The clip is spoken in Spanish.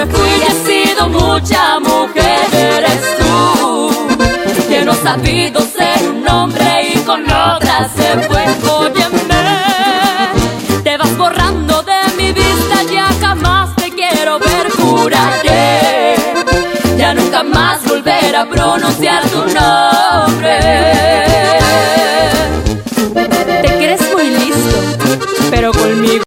hombre fui y he sido mucha mujer. Eres tú, que no ha sabido ser un hombre y con otra se fue. Óyeme, te vas borrando de mi vista, ya jamás te quiero ver. Juraré ya nunca más volver a pronunciar tu nombre.